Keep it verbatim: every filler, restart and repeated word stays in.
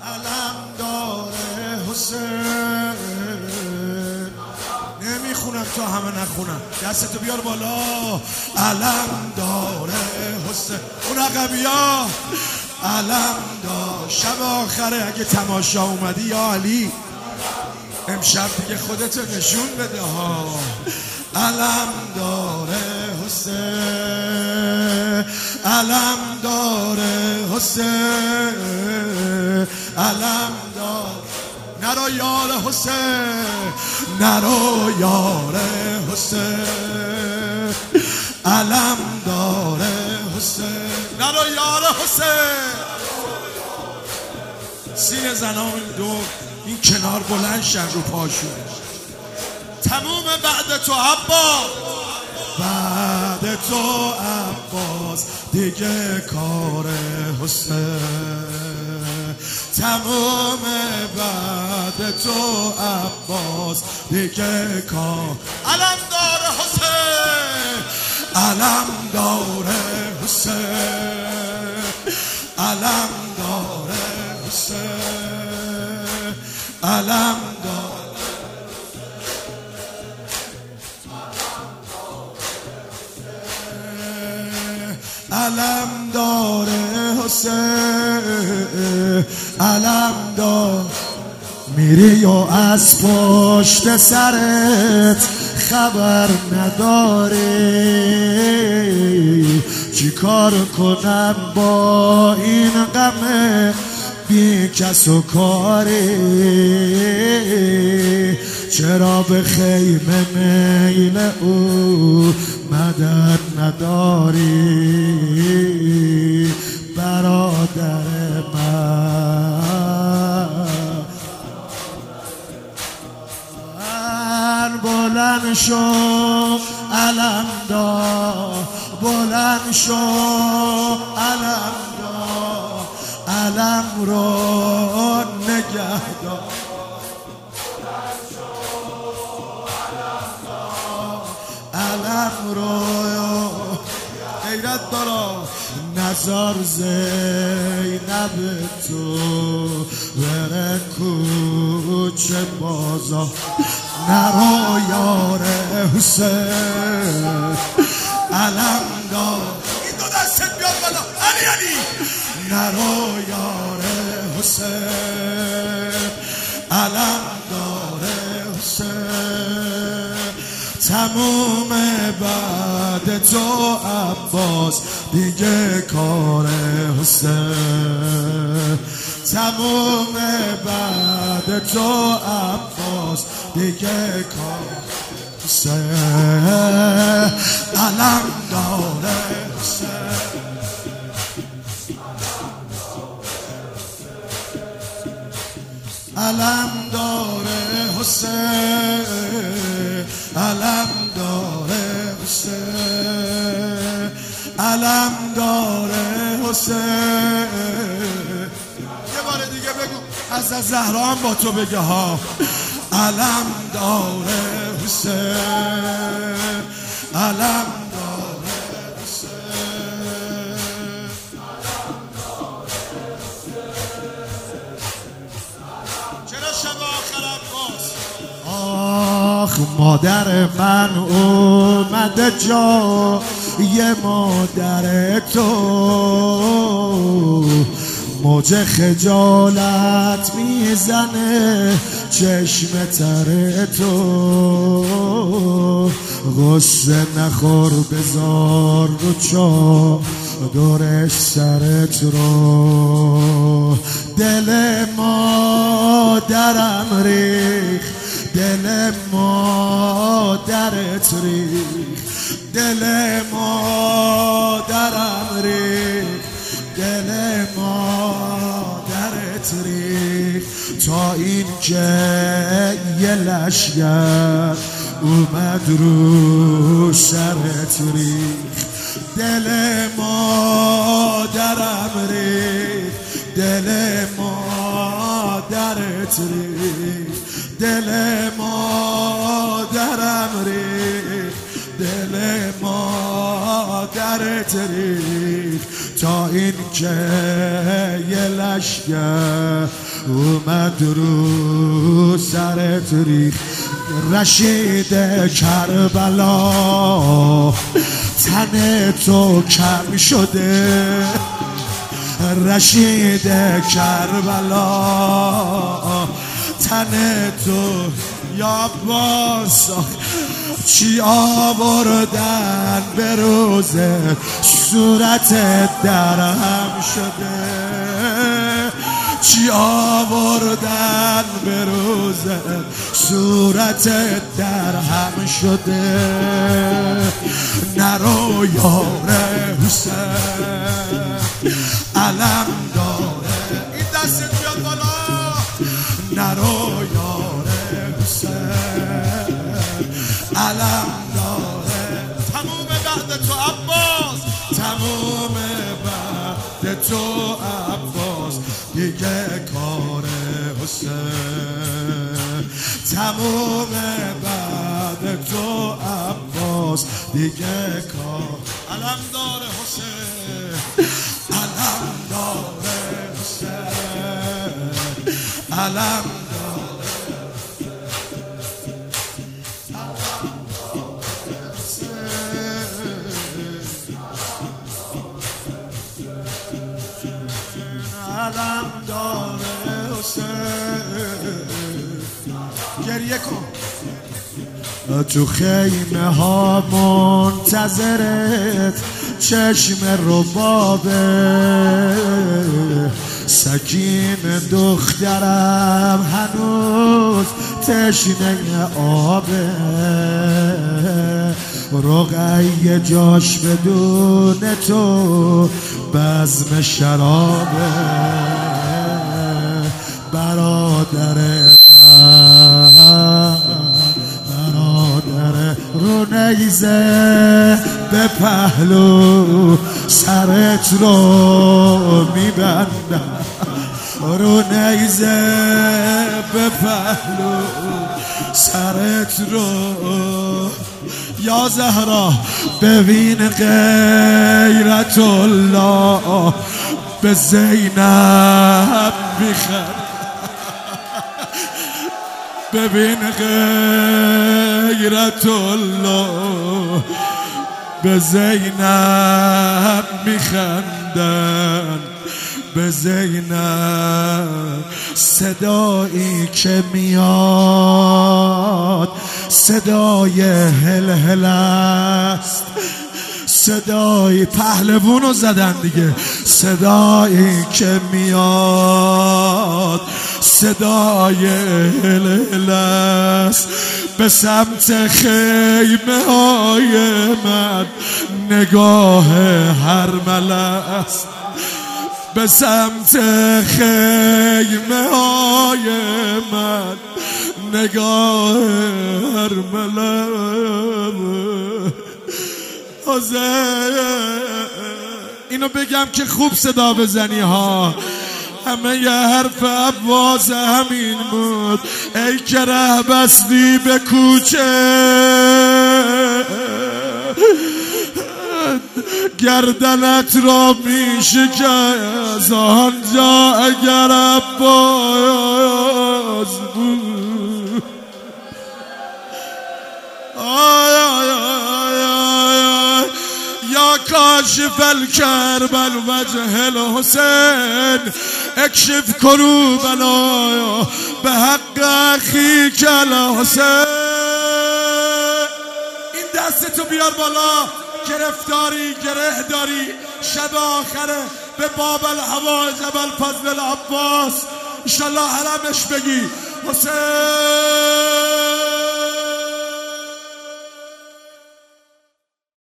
علم داره حسین. نمیخونم تا همه نخونم، دستتو بیار بالا. علم داره حسین. اون عقبیا علم داره. شب آخره اگه تماشا اومدی یا علی امشب دیگه خودتو نشون بده ها. علم داره حسین، علم داره حسین، علم داره. نرو یار حسین، نرو یار حسین، علم داره حسین، نرو یار حسین. سین زنان دو این کنار بلند شن رو پاشون. تموم بعد تو عباس، بعد تو عباس دیگه کار حسین. تموم بعد تو عباس دیگه کار. علم داره حسین، علم داره حسین، علم داره حسین، علم داره. علم داره حسین، علم داره. میری و از پشت سرت خبر نداری، چی کار کنم با این غم بی کس و کاری. چرا به خیمه میل او مدد نداری برادر من. بلند شو علم دار، بلند شو علم دار، علم رو نگه دار. علم رو غیرت دارا. نزار زینب تو بره کوچه بازار. نرو یار حسین، علم دار. این دو دستت بیاد بالا علی علی. نرو یار حسین، علم داره حسین. تموم بعد تو عباس دیگه کار حسین. تموم بعد تو عباس دیگه کار حسین. علم داره حسین، علم داره حسین، علم داره حسین، علم داره حسین. یه بار دیگه بگو حضرت زهرا هم با تو بگه ها. علم داره حسین، علم داره حسین، چرا شب آخر عباس. آخ مادر من اومده جا یه مادر تو، موج خجالت میزنه چشم تر تو. غصه نخور بذار رو چا دورش سرت رو. دل مادرم ریخ، دل مادرت ریخ، دل مادرم ریخ، دل مادرت ریخ. تا این که یه لشگر اومد رو سرت ریخ. دل مادرم ریخ، دل مادرت ریخ، دل مادرم ریخ، دل مادرت ریخ. تا این که یه لشگر اومد رو سرت ریخت رشید کربلا تن تو کم شده رشید کربلا تن تو یا باز چی آوردن به روزه صورتت درهم شده چی آوردن به روزه صورتت درهم شده نرو یار حسین علم داره این دستت بیاد بالا نرو یار حسین علم داره تموم بعد تو عباس تموم بعد تو عباس دیگه کار حسین تموم بعد تو عباس دیگه کار علم داره حسین علم داره حسین علم علم داره حسین گریه کن تو خیمه ها منتظرت چشم ربابه سکین دخترم هنوز تشنه آبه رقیه جاش بدون تو بزم شرابه برادر من برادر رو نیزه به پهلو سرت رو میبندم رو نیزه به پهلو سرت رو یا زهرا ببین غیرت الله به زینب میخند ببین غیرت الله به زینب میخندن به زینب صدایی که میاد صدای هلهله است صدای پهلوونو زدن دیگه صدایی که میاد صدای هلهله است به سمت خیمه های من نگاه هرمله است به سمت خیمه های من نگاه هرمله اینو بگم که خوب صدا بزنی ها همه یه حرف عباس همین بود ای که ره بستی به کوچه گردنت را میشکست آنجا اگر عباس بود آی آی آی آی یا کاشف الکربل وجه الحسین اکشف کروبنا به حق اخیک الحسین این دستتو بیار بالا گرفتاری گره داری شب آخره به باب الحوائج ابوالفضل العباس انشالله حرمش بگی حسین